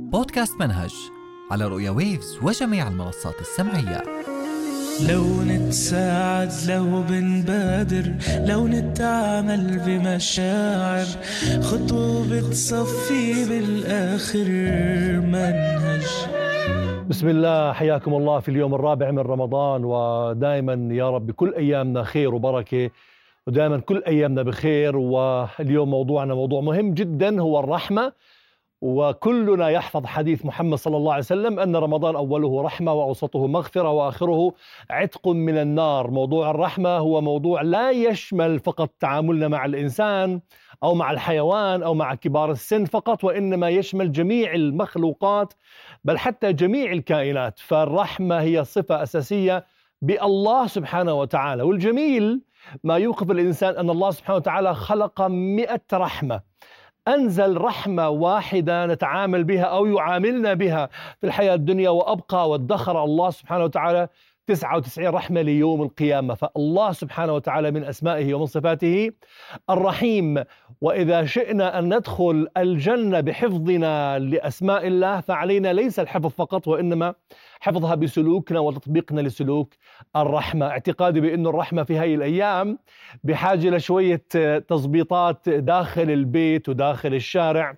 بودكاست منهج على رؤيا ويفز وجميع المنصات السمعية. لو نتساعد، لو بنبادر، لو نتعامل بمشاعر، خطوة بتصفي بالآخر منهج. بسم الله، حياكم الله في اليوم الرابع من رمضان، ودائما يا رب كل أيامنا خير وبركة، ودائما كل أيامنا بخير. واليوم موضوعنا موضوع مهم جدا، هو الرحمة. وكلنا يحفظ حديث محمد صلى الله عليه وسلم أن رمضان أوله رحمة وأوسطه مغفرة وآخره عتق من النار. موضوع الرحمة هو موضوع لا يشمل فقط تعاملنا مع الإنسان أو مع الحيوان أو مع كبار السن فقط، وإنما يشمل جميع المخلوقات بل حتى جميع الكائنات. فالرحمة هي صفة أساسية بالله سبحانه وتعالى. والجميل ما يوقف الإنسان أن الله سبحانه وتعالى خلق 100 رحمة، أنزل رحمة واحدة نتعامل بها أو يعاملنا بها في الحياة الدنيا، وأبقى وادخر الله سبحانه وتعالى 99 رحمة ليوم القيامة. فالله سبحانه وتعالى من أسمائه ومن صفاته الرحيم. وإذا شئنا أن ندخل الجنة بحفظنا لأسماء الله، فعلينا ليس الحفظ فقط وإنما حفظها بسلوكنا وتطبيقنا لسلوك الرحمة. اعتقادي بأن الرحمة في هذه الأيام بحاجة لشوية تظبيطات داخل البيت وداخل الشارع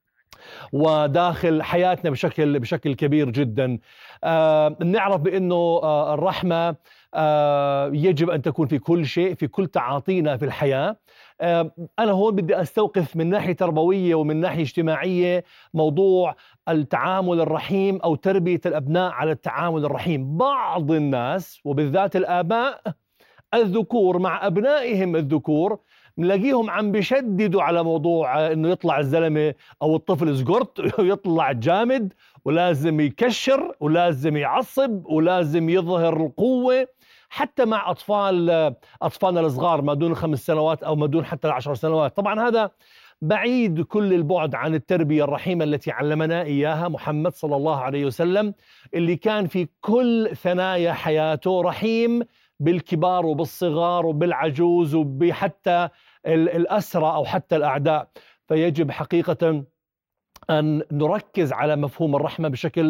وداخل حياتنا بشكل كبير جدا. نعرف بأنه الرحمة يجب أن تكون في كل شيء، في كل تعاطينا في الحياة. أنا هون بدي أستوقف من ناحية تربوية ومن ناحية اجتماعية موضوع التعامل الرحيم أو تربية الأبناء على التعامل الرحيم. بعض الناس وبالذات الآباء الذكور مع أبنائهم الذكور نلاقيهم عم بيشددوا على موضوع إنه يطلع الزلمة أو الطفل زقرت ويطلع جامد ولازم يكشر ولازم يعصب ولازم يظهر القوة، حتى مع أطفالنا الصغار ما دون 5 سنوات أو ما دون حتى 10 سنوات. طبعا هذا بعيد كل البعد عن التربية الرحيمة التي علمنا إياها محمد صلى الله عليه وسلم، اللي كان في كل ثنايا حياته رحيم بالكبار وبالصغار وبالعجوز وبحتى الأسرى أو حتى الأعداء. فيجب حقيقة أن نركز على مفهوم الرحمة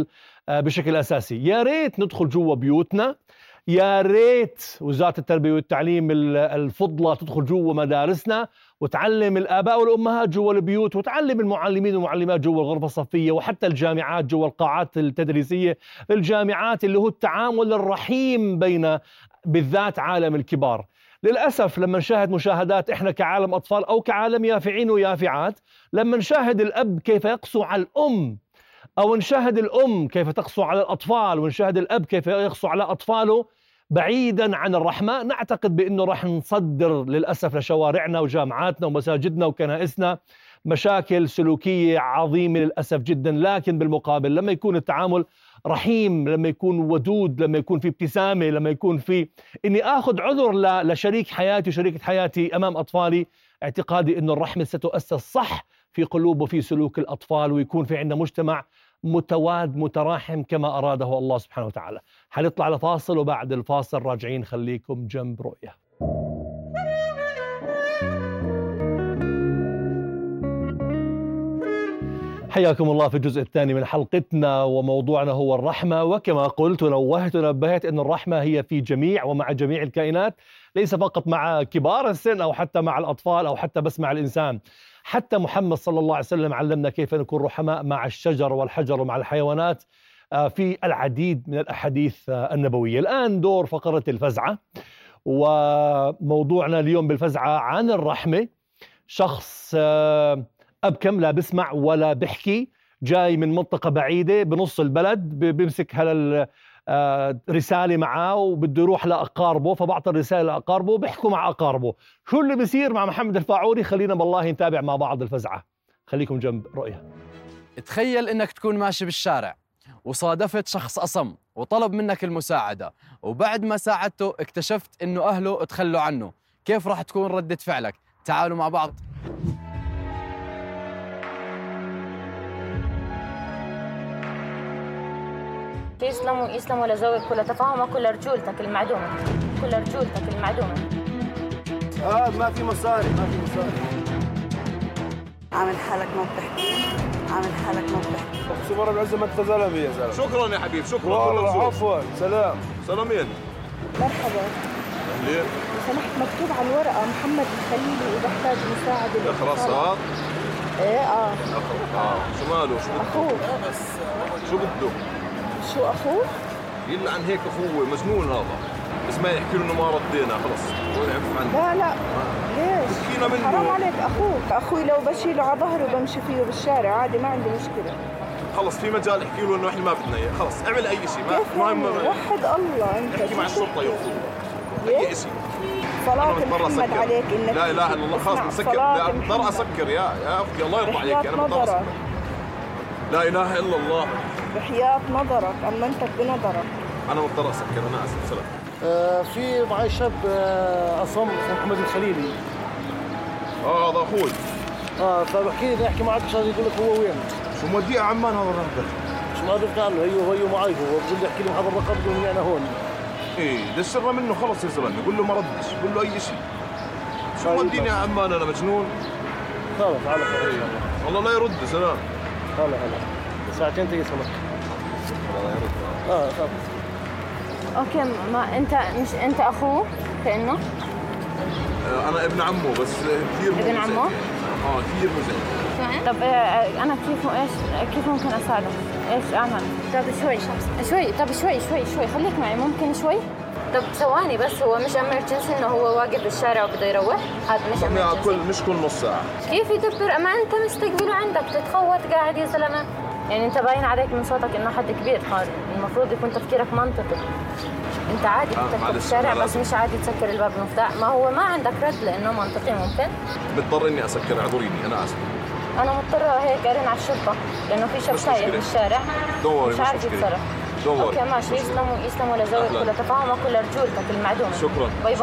بشكل أساسي. يا ريت ندخل جوا بيوتنا، يا ريت وزارة التربية والتعليم الفضلة تدخل جوا مدارسنا وتعلم الآباء والأمهات جوا البيوت، وتعلم المعلمين والمعلمات جوا الغرفة الصفية، وحتى الجامعات جوا القاعات التدريسية في الجامعات، اللي هو التعامل الرحيم بين بالذات عالم الكبار. للأسف لما نشاهد مشاهدات إحنا كعالم أطفال أو كعالم يافعين ويافعات، لما نشاهد الأب كيف يقسو على الأم، أو نشاهد الأم كيف تقسو على الأطفال، ونشاهد الأب كيف يقسو على أطفاله بعيدا عن الرحمة، نعتقد بأنه راح نصدر للأسف لشوارعنا وجامعاتنا ومساجدنا وكنائسنا مشاكل سلوكية عظيمة للأسف جدا. لكن بالمقابل لما يكون التعامل رحيم، لما يكون ودود، لما يكون في ابتسامة، لما يكون في إني آخذ عذر لشريك حياتي وشريكة حياتي أمام أطفالي، اعتقادي أن الرحمة ستؤسس صح في قلوب وفي سلوك الأطفال، ويكون في عندنا مجتمع متواد متراحم كما أراده الله سبحانه وتعالى. حنطلع لفاصل وبعد الفاصل راجعين، خليكم جنب رؤية. حياكم الله في الجزء الثاني من حلقتنا، وموضوعنا هو الرحمة. وكما قلت ونوهت ونبهت أن الرحمة هي في جميع ومع جميع الكائنات، ليس فقط مع كبار السن أو حتى مع الأطفال أو حتى بس مع الإنسان. حتى محمد صلى الله عليه وسلم علمنا كيف نكون رحماء مع الشجر والحجر ومع الحيوانات في العديد من الأحاديث النبوية. الآن دور فقرة الفزعة، وموضوعنا اليوم بالفزعة عن الرحمة. شخص أبكم لا بسمع ولا بحكي، جاي من منطقة بعيدة بنص البلد، بيمسك رسالة معاه وبده يروح لأقاربه، فبعطى الرسالة لأقاربه بيحكوا مع أقاربه. شو اللي بيصير مع محمد الفاعوري؟ خلينا بالله نتابع مع بعض الفزعة. خليكم جنب رؤية. تخيل إنك تكون ماشي بالشارع وصادفت شخص أصم وطلب منك المساعدة، وبعد ما ساعدته اكتشفت إنه أهله تخلوا عنه. كيف راح تكون ردة فعلك؟ تعالوا مع بعض. يسلموا لزوجك كل تفاهمك، كل رجولتك المعدومة، كل رجولتك المعدومة. ما في مصاري. عامل حالك ما بتحكي، عامل حالك ما بتحكي. اقسم ورب العزه ما انت زلمه يا زلمه. شكرا يا حبيب، شكرا. والله عفوا. سلام. سلامين. مرحبا. ليه؟ لو سمحت مكتوب على الورقة محمد الخليلي وبحتاج مساعدة. خلاص. ايه شو ماله؟ شو اخوه. شو بده؟ شو اخوه؟ يلعن هيك اخوه مجنون هذا. بس ما يحكي له انه ما ردينا خلص. لا ليش؟ حكينا منه. حرام عليك اخوي لو بشيله على ظهره بمشي فيه بالشارع عادي ما عندي مشكلة. خلص في مجال احكي له انه احنا ما بدنا اياه، خلص اعمل اي شيء. مهم وحد الله انت. احكي مع الشرطة ياخذوه. اي شيء. صلاة محمد عليك انك لا اله الا الله. خلص مسكر. لا بضطر اسكر يا اختي الله يرضى عليك. انا بضطر اسكر. لا اله الا الله. بحياة نظرك امنتك بنظرك. انا مضطر اسكر. انا اسف. سلام. في معي شاب اصم اسمه محمد الخليلي. هذا اخوي. فبحكي لي احكي معك عشان يقول لك هو وين. شو موديه عمان هذا الرهبه؟ شو ما بدك عنه هي معي هو بقول لي احكي لي هذا الرقم بقول لي انا هون. ايه دشرنا منه خلص يا زلمه. قول له ما ردش، قول له اي شيء. شو موديني يا عمان انا مجنون؟ خلص على خير ان شاء الله. والله لا يرد. سلام. هلا ساعتين تجي سمك. والله يرد. خلص. اوكي ما انت مش انت اخوه كانه؟ انا ابن عمه بس كثير ابن عمه؟ كثير مزعج. طب انا كيف ممكن اساعدك؟ ايش اعمل؟ طب شوي خليك معي ممكن شوي؟ طب ثواني بس هو مش امرجنسي انه هو واقف بالشارع وبده يروح؟ هذا مش امرجنسي. مش كل نص ساعة. كيف يدبر؟ ما انت مستقبله عندك تتخوت قاعد يا زلمه. يعني انت باين عليك من صوتك انه حد كبير قاري، المفروض يكون تفكيرك منطقي. انت عادي تترك بالشارع بس مش عادي تسكر الباب المفتاح. ما هو ما عندك رد لانه منطقي ممكن. بضطر اني اسكر. اعذريني انا اسف. انا مضطره هيك ارن على الشرطه لانه في شاب تايه بالشارع مش عارف يتصرف. اوكي ماشي. يسلموا لذوقك ولتفاهمك ولرجولتك المعدومه. شكرا. باي.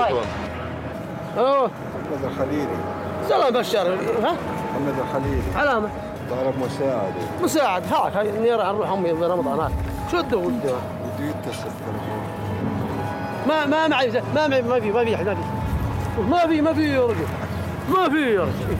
محمد الخليلي. سلام بالشارع. محمد الخليلي. علامة. طالب مساعد. هاي نيرة نروح امي برمضان هاك. شو بده بده يتصل تليفون. ما معي ما في يا رجل. ما في يا رجل.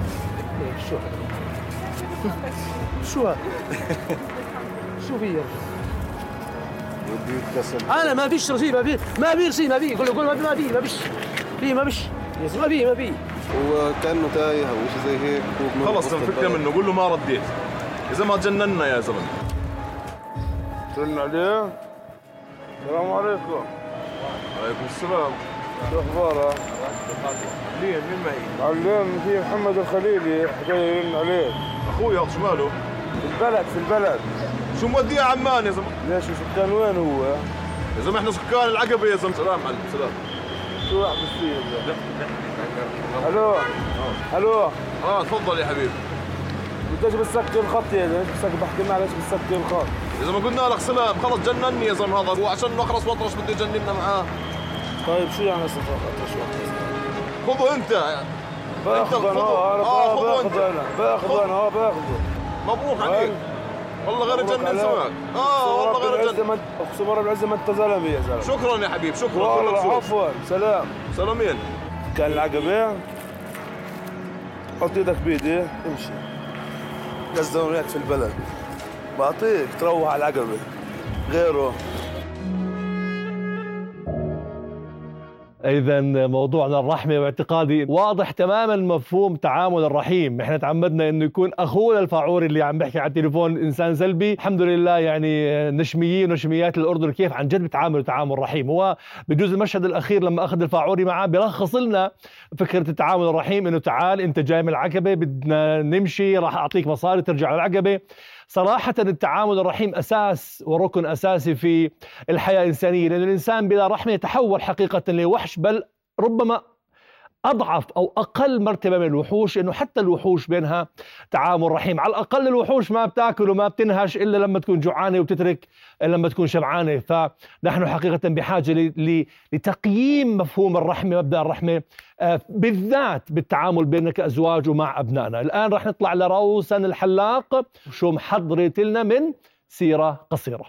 شو هذا؟ شو في يا رجل؟ بده يتصل. انا ما فيش رصيد ما في رصيد ما في قول ما في هو كانه تايه او شيء زي هيك. خلص الفكره منه. قول له ما رديت. اذا ما جننا يا زلمه. ترن عليه. السلام عليكم. وعليكم السلام. شو اخبارك؟ مين معي؟ علم في محمد الخليلي جاي يرن عليك. اخوي هذا شو ماله؟ في البلد. شو موديه عمان يا زلمه؟ ليش سكان وين هو؟ يا زلمه احنا سكان العقبه يا زلمه. سلام معلم. سلام. شو احبس فيه؟ الو. تفضل يا حبيبي. ليش بتسكر الخط يا زلمه؟ بحكي معك ليش بتسكر الخط؟ يا زلمه قلنا لك سلام. خلص جنني يا زلمه. هذا هو عشان نخرس واطرش بده يجننا معاه. طيب شو يعني شو؟ خذه انت. باخذه انا. مبروك عليك. والله غير جنن سماك. والله غير جنن. اقسم رب العزه ما انت زلمه يا زلمه. شكرا يا حبيب. شكرا. والله عفوا. سلام. سلامين. كان العقبه. حط ايدك بيدي امشي. نزلوا هيك في البلد. بعطيك تروح على العقبه. غيره. إذا موضوعنا الرحمة، واعتقادي واضح تماما مفهوم تعامل الرحيم. احنا تعمدنا انه يكون اخونا الفاعوري اللي عم بحكي على التليفون انسان سلبي. الحمد لله يعني نشميين ونشميات الاردن كيف عن جد بتعاملوا تعامل رحيم. هو بجوز المشهد الاخير لما اخذ الفاعوري معاه بيلخص لنا فكرة التعامل الرحيم، انه تعال انت جاي من العقبة بدنا نمشي، راح اعطيك مصاري ترجع للعقبة. صراحة التعامل الرحيم أساس وركن أساسي في الحياة الإنسانية، لأن الإنسان بلا رحمة يتحول حقيقة لوحش، بل ربما أضعف أو أقل مرتبة من الوحوش، إنه حتى الوحوش بينها تعامل رحيم. على الأقل الوحوش ما بتاكل وما بتنهش إلا لما تكون جوعانة وبتترك لما تكون شبعانة. فنحن حقيقة بحاجة لتقييم مفهوم الرحمة، مبدأ الرحمة بالذات بالتعامل بيننا كأزواج ومع أبنائنا. الآن رح نطلع لروسن الحلاق شو محضرت لنا من سيرة قصيرة.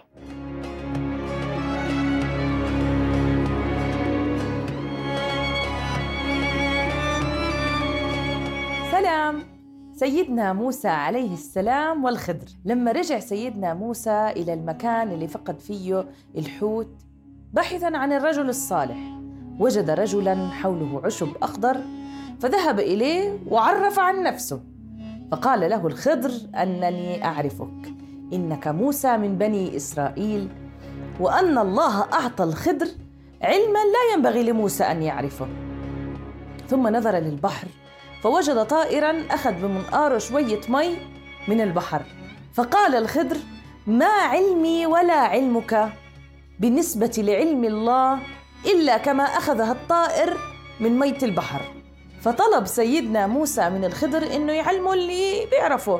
سيدنا موسى عليه السلام والخضر. لما رجع سيدنا موسى إلى المكان اللي فقد فيه الحوت بحثاً عن الرجل الصالح، وجد رجلاً حوله عشب أخضر فذهب إليه وعرف عن نفسه، فقال له الخضر: أنني أعرفك، إنك موسى من بني إسرائيل، وأن الله أعطى الخضر علماً لا ينبغي لموسى أن يعرفه. ثم نظر للبحر فوجد طائراً أخذ بمنقاره شوية مي من البحر، فقال الخضر: ما علمي ولا علمك بالنسبة لعلم الله إلا كما أخذها الطائر من مية البحر. فطلب سيدنا موسى من الخضر إنه يعلمه اللي بيعرفه،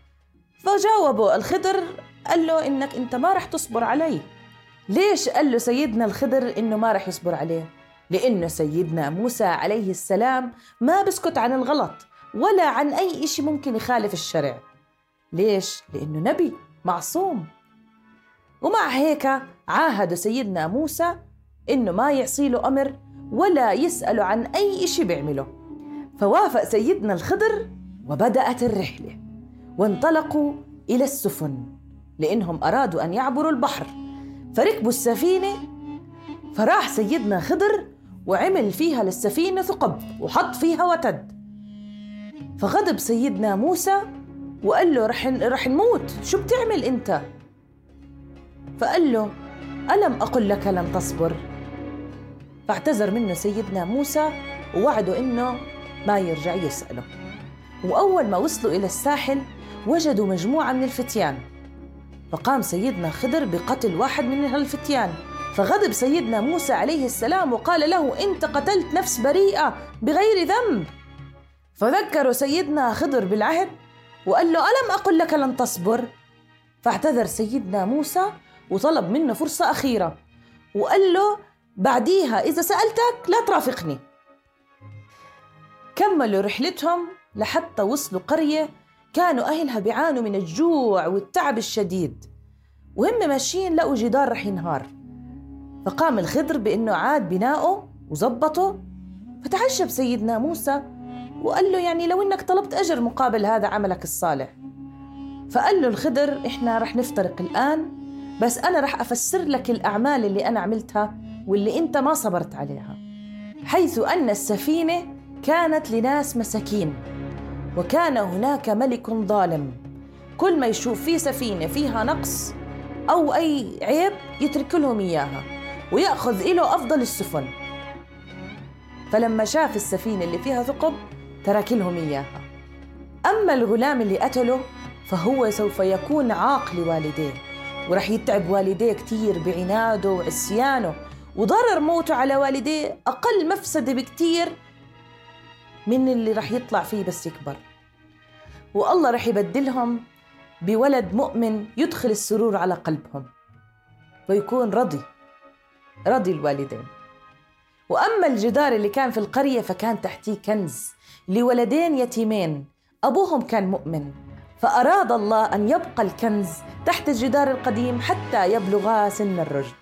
فجاوبه الخضر قال له: إنك أنت ما رح تصبر عليه. ليش قال له سيدنا الخضر إنه ما رح يصبر عليه؟ لأنه سيدنا موسى عليه السلام ما بسكت عن الغلط ولا عن أي إشي ممكن يخالف الشرع. ليش؟ لأنه نبي معصوم. ومع هيك عاهد سيدنا موسى إنه ما يعصيله أمر ولا يسأله عن أي إشي بيعمله. فوافق سيدنا الخضر وبدأت الرحلة، وانطلقوا إلى السفن لأنهم أرادوا أن يعبروا البحر. فركبوا السفينة، فراح سيدنا خضر وعمل فيها للسفينة ثقب وحط فيها وتد. فغضب سيدنا موسى وقال له: رح نموت، شو بتعمل أنت؟ فقال له: ألم أقل لك لن تصبر؟ فاعتذر منه سيدنا موسى ووعده إنه ما يرجع يسأله. وأول ما وصلوا إلى الساحل وجدوا مجموعة من الفتيان، فقام سيدنا خضر بقتل واحد من هالفتيان. فغضب سيدنا موسى عليه السلام وقال له: أنت قتلت نفس بريئة بغير ذنب. فذكروا سيدنا خضر بالعهد وقال له: ألم أقل لك لن تصبر؟ فاعتذر سيدنا موسى وطلب منه فرصة أخيرة وقال له: بعديها إذا سألتك لا ترافقني. كملوا رحلتهم لحتى وصلوا قرية كانوا أهلها بيعانوا من الجوع والتعب الشديد، وهم ماشيين لقوا جدار رح ينهار. فقام الخضر بأنه عاد بناؤه وزبطه. فتعجب سيدنا موسى وقال له: يعني لو إنك طلبت أجر مقابل هذا عملك الصالح. فقال له الخضر: إحنا رح نفترق الآن، بس أنا رح أفسر لك الأعمال اللي أنا عملتها واللي أنت ما صبرت عليها. حيث أن السفينة كانت لناس مساكين، وكان هناك ملك ظالم كل ما يشوف فيه سفينة فيها نقص أو أي عيب يترك لهم إياها ويأخذ إله أفضل السفن. فلما شاف السفينة اللي فيها ثقب ترك لهم إياها. أما الغلام اللي قتله فهو سوف يكون عاق لوالديه، ورح يتعب والديه كتير بعناده وعصيانه، وضرر موته على والديه أقل مفسدة بكتير من اللي رح يطلع فيه بس يكبر. والله رح يبدلهم بولد مؤمن يدخل السرور على قلبهم ويكون رضي الوالدين. وأما الجدار اللي كان في القرية فكان تحتيه كنز لولدين يتيمين أبوهم كان مؤمن، فأراد الله أن يبقى الكنز تحت الجدار القديم حتى يبلغا سن الرشد.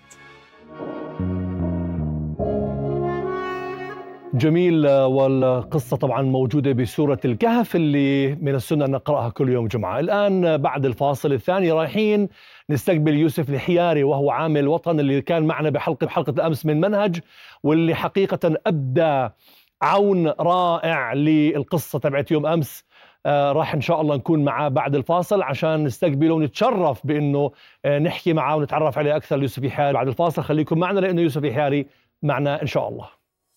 جميل. والقصة طبعا موجودة بسورة الكهف اللي من السنة أن نقرأها كل يوم جمعة. الآن بعد الفاصل الثاني رايحين نستقبل يوسف الحياري، وهو عامل وطن اللي كان معنا بحلقة الأمس من منهج، واللي حقيقة أبدى عون رائع للقصة تبعت يوم أمس. راح إن شاء الله نكون معاه بعد الفاصل عشان نستقبله ونتشرف بأنه نحكي معاه ونتعرف عليه أكثر. يوسف الحياري بعد الفاصل، خليكم معنا لأنه يوسف الحياري معنا إن شاء الله.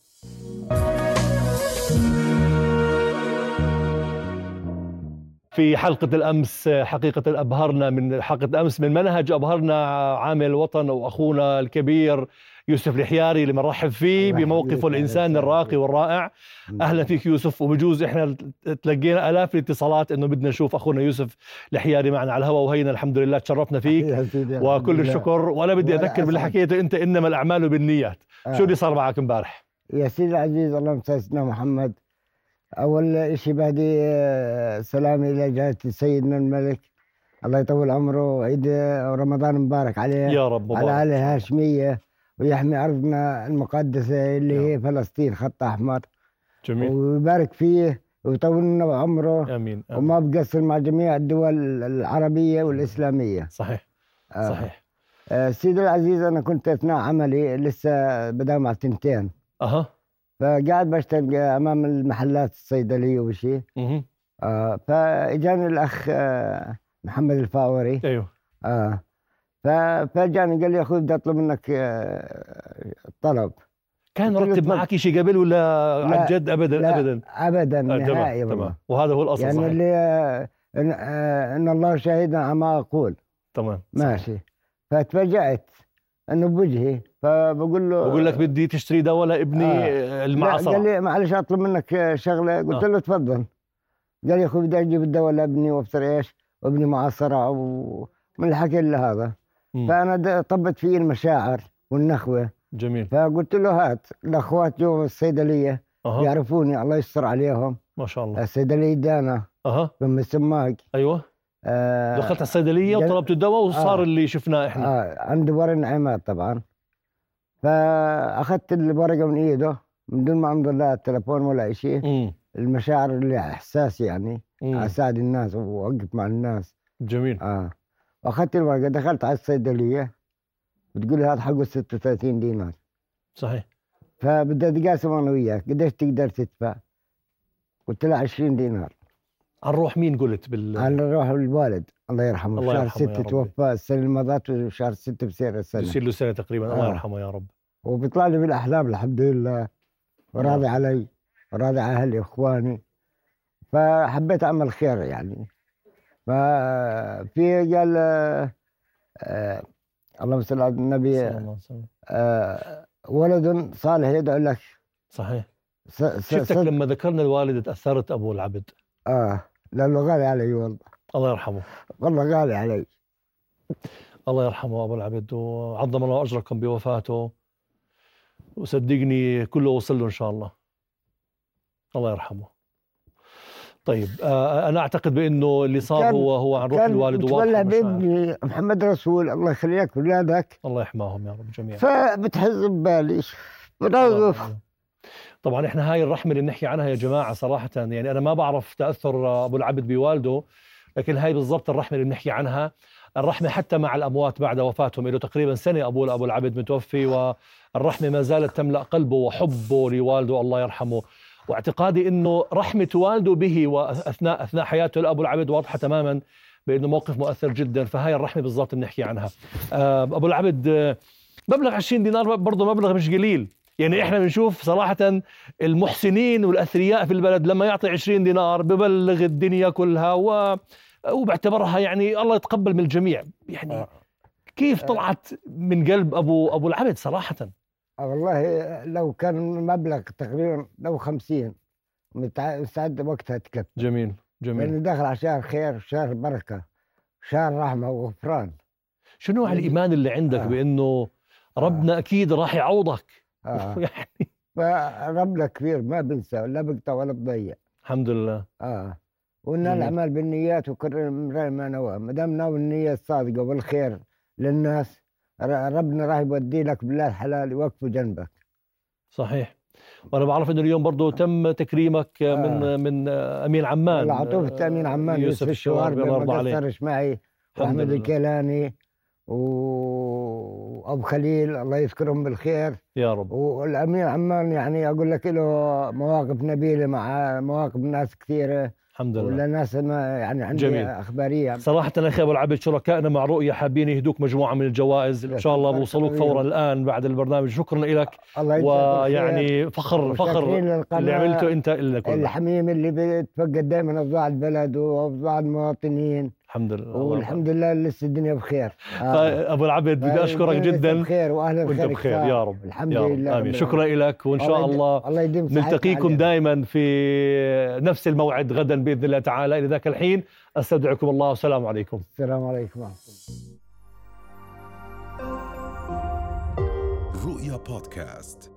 في حلقة الأمس حقيقة أبهرنا من حلقة الأمس من منهج، أبهرنا عامل وطن وأخونا الكبير يوسف الحياري اللي بنرحب فيه بموقفه الإنساني الراقي والرائع. أهلا فيك يوسف. وبجوز إحنا تلقينا آلاف الاتصالات إنه بدنا نشوف أخونا يوسف الحياري معنا على الهواء، وهينا الحمد لله تشرفنا فيك وكل الشكر. وأنا بدي أذكر باللي حكيته أنت، إنما الأعمال بالنيات. شو اللي صار معك امبارح؟ يا سيدي العزيز، اللهم صل على سيدنا محمد. أول شيء بهدي سلامي إلى جهة سيدنا الملك، الله يطول عمره، وعيد رمضان مبارك عليه يا رب، على أهل الهاشمية، ويحمي أرضنا المقدسة اللي هي فلسطين خط أحمر. جميل. ويبارك فيه ويطول لنا بعمره. امين. وما بقصر مع جميع الدول العربيه والاسلاميه. صحيح. صحيح. سيدي العزيز، انا كنت اثناء عملي لسه بدأ مع 2 فقاعد بشتغل امام المحلات الصيدليه وشي. فاجاني الاخ محمد الفاوري. ايوه. فجاني قال لي اخوي بدي اطلب منك طلب. كان رتب معك شيء قبل ولا عن جد؟ ابدا. لا ابدا ابدا نهائي. تمام. وهذا هو الاصل. يعني صحيح. اللي ان الله شهيد على ما اقول. تمام. ماشي. فتفاجأت انه بوجهي، فبقول له بقول لك بدي تشتري دواء لابني المعصرة. قال لي معلش اطلب منك شغله. قلت له تفضل. قال لي اخوي بدي اجيب الدواء لابني وابصر ايش وابني معصرة ومن الحكي اللي هذا. فانا طبت فيه المشاعر والنخوه. جميل. فقلت له هات. الاخوات جو الصيدليه يعرفوني الله يستر عليهم ما شاء الله. الصيدليه دانا ثم السماق. ايوه. دخلت على الصيدليه وطلبت الدواء وصار اللي شفناه احنا. عندي ورق نعيمات طبعا. فاخذت الورقه من ايده من دون ما امضي لا التليفون ولا شيء. المشاعر اللي احساس يعني اساعد الناس واوقف مع الناس. جميل. واخذت الورقه دخلت على الصيدليه بتقول لي هذا حقه 36 دينار. صحيح. فبدي اتقاسم انا وياك قديش تقدر تدفع؟ قلت له 20 دينار. عن روح مين قلت؟ على روح الوالد الله يرحمه. الله شهر يرحمه 6 توفى السنه اللي مضت وشهر 6 بصير السنه. بصير له سنه تقريبا. الله يرحمه يا رب. وبيطلع لي بالاحلام الحمد لله وراضي علي وراضي على اهلي واخواني. فحبيت اعمل خير يعني. ففي قال اللهم صل على النبي صلى الله عليه وسلم ولد صالح يدعو لك. صحيح. شفتك لما ذكرنا الوالد تأثرت أبو العبد. لأنه غالي علي والله. الله يرحمه. والله غالي علي. الله يرحمه أبو العبد وعظم الله أجركم بوفاته وصدقني كله وصل له إن شاء الله. الله يرحمه. طيب أنا أعتقد بأنه اللي صار هو عن روح الوالد وواضح بابني محمد رسول الله يخليك ولادك. الله يحماهم يا رب جميعا. فبتحز ببالي بنوقف. طبعا احنا هاي الرحمة اللي بنحكي عنها يا جماعة صراحة يعني أنا ما بعرف تأثر أبو العبد بوالده، لكن هاي بالضبط الرحمة اللي بنحكي عنها. الرحمة حتى مع الأموات بعد وفاتهم، له تقريبا سنة أبو العبد متوفي، والرحمة ما زالت تملأ قلبه وحبه لوالده الله يرحمه. واعتقادي انه رحمه والده به واثناء حياته لابو العبد واضحه تماما بانه موقف مؤثر جدا. فهاي الرحمه بالضبط بنحكي عنها. ابو العبد مبلغ 20 دينار برضه مبلغ مش قليل. يعني احنا بنشوف صراحه المحسنين والاثرياء في البلد لما يعطي 20 دينار ببلغ الدنيا كلها وبعتبرها يعني الله يتقبل من الجميع. يعني كيف طلعت من قلب ابو العبد صراحه؟ والله لو كان مبلغ تقريبا لو 50 مستعد وقتها تكفي. جميل جميل. لأنه داخل على شهر خير شهر بركة شهر رحمة وغفران. شنو على الإيمان اللي عندك بأنه ربنا أكيد راح يعوضك؟ يعني فربنا كبير ما بنسى لا بقطع ولا بضيع. الحمد لله. وإن الأعمال بالنيات وكل امرئ ما نوى. ما دام ناوي النية الصادقة والخير للناس ربنا راح يودي لك بالله الحلال يوقفه جنبك. صحيح. وانا بعرف انه اليوم برضه تم تكريمك من امين عمان. عطوفة امين عمان يوسف الشواربي ما قصرش معي واحمد الكيلاني وابو خليل الله يذكرهم بالخير يا رب. والامين عمان يعني اقول لك له مواقف نبيله مع مواقف ناس كثيره الحمد لله. ولا ناس يعني عندي جميل. اخباريه صراحه اخي ابو العبد شركائنا مع رؤيا حابين يهدوك مجموعه من الجوائز ان شاء الله بوصلوك فورا الان بعد البرنامج. شكرا لك ويعني فخر اللي عملته انت لنا الحميم اللي بتفقد دائما اوضاع البلد واوضاع المواطنين. الحمد لله. والحمد لله لسه الدنيا بخير. ابو العبد بدي اشكرك جدا. بخير واهلا وانت بخير يا رب. الحمد لله. امين. شكرا لك وان شاء الله نلتقيكم دائما في نفس الموعد غدا باذن الله تعالى. الى ذاك الحين استودعكم الله والسلام عليكم. السلام عليكم. رؤيا بودكاست.